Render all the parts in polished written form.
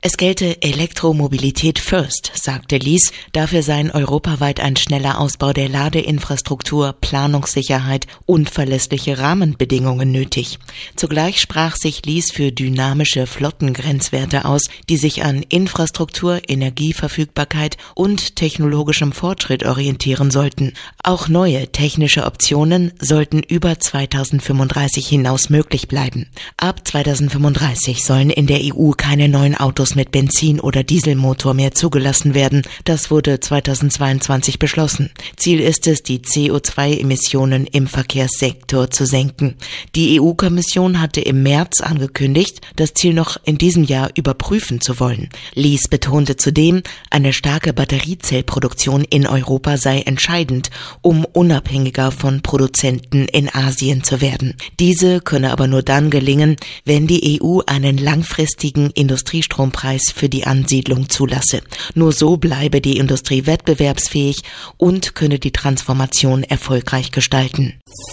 Es gelte Elektromobilität first, sagte Lies. Dafür seien europaweit ein schneller Ausbau der Ladeinfrastruktur, Planungssicherheit und verlässliche Rahmenbedingungen nötig. Zugleich sprach sich Lies für dynamische Flottengrenzwerte aus, die sich an Infrastruktur, Energieverfügbarkeit und technologischem Fortschritt orientieren sollten. Auch neue technische Optionen sollten über 2035 hinaus möglich bleiben. Ab 2035 sollen in der EU keine neuen Autos mit Benzin- oder Dieselmotor mehr zugelassen werden. Das wurde 2022 beschlossen. Ziel ist es, die CO2-Emissionen im Verkehrssektor zu senken. Die EU-Kommission hatte im März angekündigt, das Ziel noch in diesem Jahr überprüfen zu wollen. Lies betonte zudem, eine starke Batteriezellproduktion in Europa sei entscheidend, um unabhängiger von Produzenten in Asien zu werden. Diese könne aber nur dann gelingen, wenn die EU einen langfristigen Industriestrompreis für die Ansiedlung zulasse. Nur so bleibe die Industrie wettbewerbsfähig und könne die Transformation erfolgreich gestalten.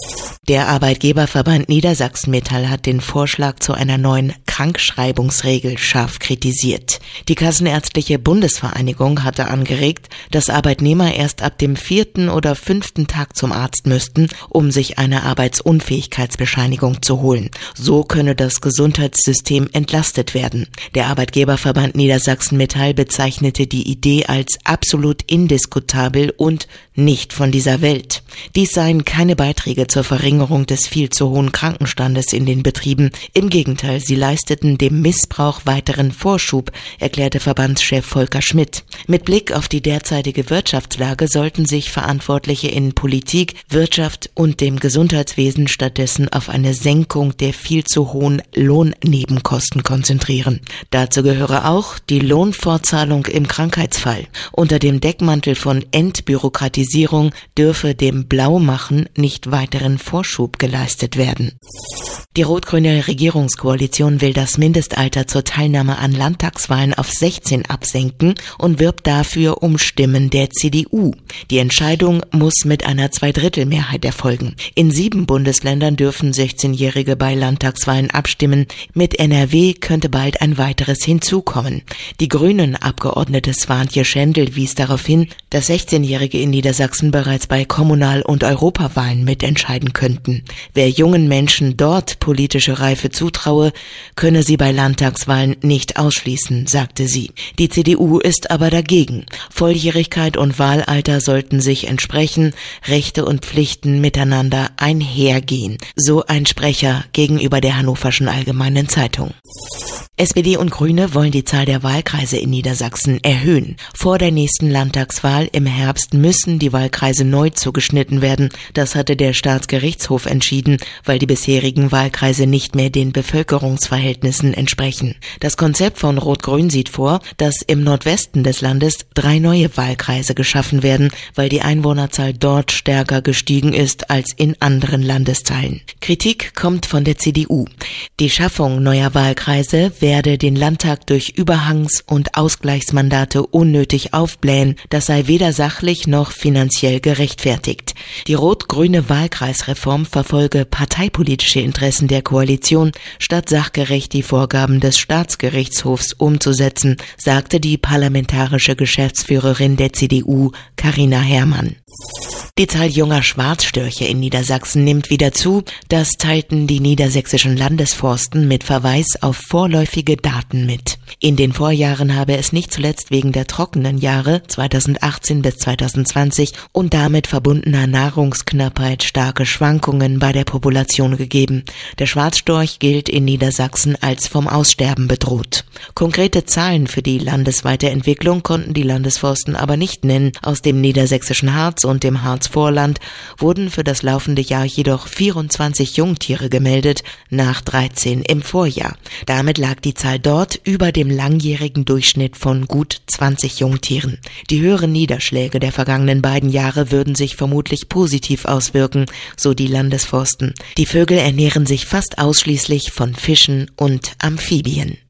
Der Arbeitgeberverband Niedersachsen Metall hat den Vorschlag zu einer neuen Krankschreibungsregel scharf kritisiert. Die Kassenärztliche Bundesvereinigung hatte angeregt, dass Arbeitnehmer erst ab dem 4. oder 5. Tag zum Arzt müssten, um sich eine Arbeitsunfähigkeitsbescheinigung zu holen. So könne das Gesundheitssystem entlastet werden. Der Arbeitgeberverband Niedersachsen Metall bezeichnete die Idee als absolut indiskutabel und nicht von dieser Welt. Dies seien keine Beiträge zur Verringerung des viel zu hohen Krankenstandes in den Betrieben. Im Gegenteil, sie leisteten dem Missbrauch weiteren Vorschub, erklärte Verbandschef Volker Schmidt. Mit Blick auf die derzeitige Wirtschaftslage sollten sich Verantwortliche in Politik, Wirtschaft und dem Gesundheitswesen stattdessen auf eine Senkung der viel zu hohen Lohnnebenkosten konzentrieren. Dazu gehöre auch die Lohnfortzahlung im Krankheitsfall. Unter dem Deckmantel von Entbürokratisierung dürfe dem Blaumachen nicht weiteren Vorschub geleistet werden. Die rot-grüne Regierungskoalition will das Mindestalter zur Teilnahme an Landtagswahlen auf 16 absenken und wirbt dafür um Stimmen der CDU. Die Entscheidung muss mit einer Zweidrittelmehrheit erfolgen. In 7 Bundesländern dürfen 16-Jährige bei Landtagswahlen abstimmen. Mit NRW könnte bald ein weiteres hinzukommen. Die Grünen-Abgeordnete Swantje Schendl wies darauf hin, dass 16-Jährige in Niedersachsen bereits bei Kommunal- und Europawahlen mitentscheiden könnten. Wer jungen Menschen dort politische Reife zutraue, könne sie bei Landtagswahlen nicht ausschließen, sagte sie. Die CDU ist aber dagegen. Volljährigkeit und Wahlalter sollten sich entsprechen, Rechte und Pflichten miteinander einhergehen, so ein Sprecher gegenüber der Hannoverschen Allgemeinen Zeitung. SPD und Grüne wollen die Zahl der Wahlkreise in Niedersachsen erhöhen. Vor der nächsten Landtagswahl im Herbst müssen die Wahlkreise neu zugeschnitten werden. Das hatte der Staatsgerichtshof entschieden, weil die bisherigen Wahlkreise nicht mehr den Bevölkerungsverhältnissen entsprechen. Das Konzept von Rot-Grün sieht vor, dass im Nordwesten des Landes 3 neue Wahlkreise geschaffen werden, weil die Einwohnerzahl dort stärker gestiegen ist als in anderen Landesteilen. Kritik kommt von der CDU. Die Schaffung neuer Wahlkreise werde den Landtag durch Überhangs- und Ausgleichsmandate unnötig aufblähen. Das sei weder sachlich noch finanziell gerechtfertigt. Die rot-grüne Wahlkreisreform verfolge parteipolitische Interessen der Koalition, statt sachgerecht die Vorgaben des Staatsgerichtshofs umzusetzen, sagte die parlamentarische Geschäftsführerin der CDU, Carina Herrmann. Die Zahl junger Schwarzstörche in Niedersachsen nimmt wieder zu. Das teilten die niedersächsischen Landesforsten mit Verweis auf vorläufige Daten mit. In den Vorjahren habe es nicht zuletzt wegen der trockenen Jahre 2018 bis 2020 und damit verbundener Nahrungsknappheit starke Schwankungen bei der Population gegeben. Der Schwarzstorch gilt in Niedersachsen als vom Aussterben bedroht. Konkrete Zahlen für die landesweite Entwicklung konnten die Landesforsten aber nicht nennen. Aus dem niedersächsischen Harz und dem Harzvorland wurden für das laufende Jahr jedoch 24 Jungtiere gemeldet, nach 13 im Vorjahr. Damit lag die Zahl dort über dem langjährigen Durchschnitt von gut 20 Jungtieren. Die höheren Niederschläge der vergangenen beiden Jahre würden sich vermutlich positiv auswirken, so die Landesforsten. Die Vögel ernähren sich fast ausschließlich von Fischen und Amphibien.